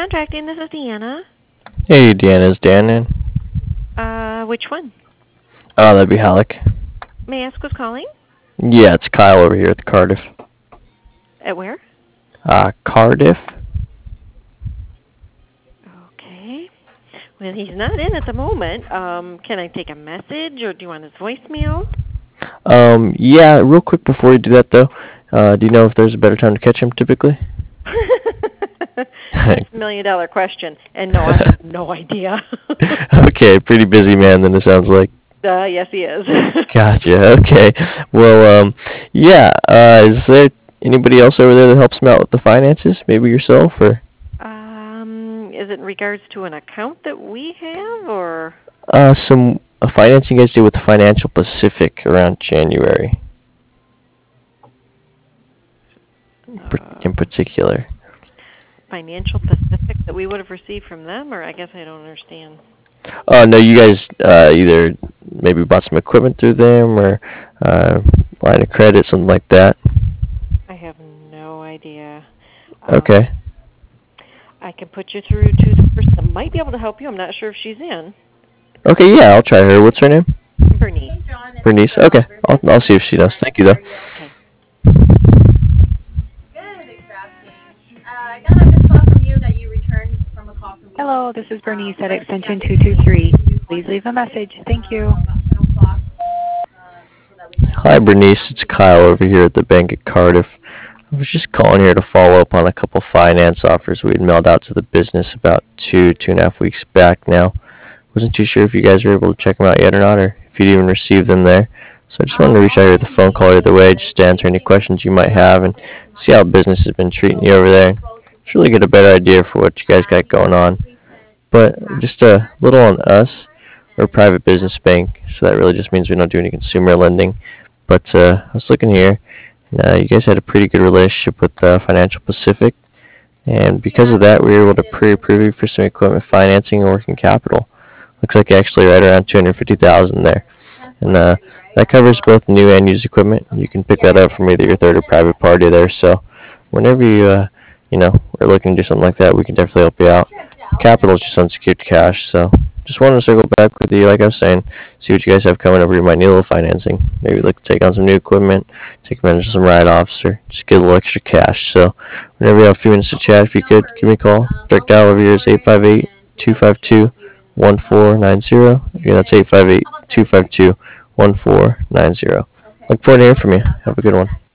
Contracting, this is Deanna. Hey, Deanna, is Dan in? Which one? Oh, that'd be Halleck. May I ask who's calling? Yeah, it's Kyle over here at Cardiff. At where? Cardiff? Okay. Well, he's not in at the moment. Can I take a message, or do you want his voicemail? Yeah, real quick before you do that, though, do you know if there's a better time to catch him, typically? That's $1,000,000 question, and no, I have no idea. Okay, pretty busy man then it sounds like. Yes, he is. Gotcha, okay. Well, yeah, is there anybody else over there that helps him out with the finances? Maybe yourself, or? Is it in regards to an account that we have, or? Some financing you guys did with Financial Pacific around January, in particular. Financial Pacific that we would have received from them, or I guess I don't understand. Oh, no, you guys either maybe bought some equipment through them or line of credit, something like that. I have no idea. Okay. I can put you through to the person that might be able to help you. I'm not sure if she's in. Okay, yeah, I'll try her. What's her name? Bernice. Bernice. Okay, I'll see if she knows. Thank you, though. Okay. I got a missed call from you that you returned from a call from me. Hello, this is Bernice at extension 223. Please leave a message. Thank you. Hi, Bernice. It's Kyle over here at the bank at Cardiff. I was just calling here to follow up on a couple finance offers we had mailed out to the business about 2.5 weeks back now. Wasn't too sure if you guys were able to check them out yet or not, or if you'd even received them there. So I just wanted to reach out here with a phone call either way, just to answer any questions you might have and see how business has been treating you over there. Just really get a better idea for what you guys got going on. But just a little on us. We're a private business bank, so that really just means we don't do any consumer lending. But I was looking here, and you guys had a pretty good relationship with Financial Pacific, and because of that, we were able to pre-approve you for some equipment financing and working capital. Looks like actually right around $250,000 there, and that covers both new and used equipment. You can pick that up from either your third or private party there. So whenever you are looking to do something like that, we can definitely help you out. Capital is just unsecured cash, so just wanted to circle back with you, like I was saying, see what you guys have coming over. You might need a little financing. Maybe look to take on some new equipment, take advantage of some write-offs, or just get a little extra cash. So whenever you have a few minutes to chat, if you could, give me a call. Direct dial over here is 858-252-1490. Again, that's 858-252-1490. Look forward to hearing from you. Have a good one.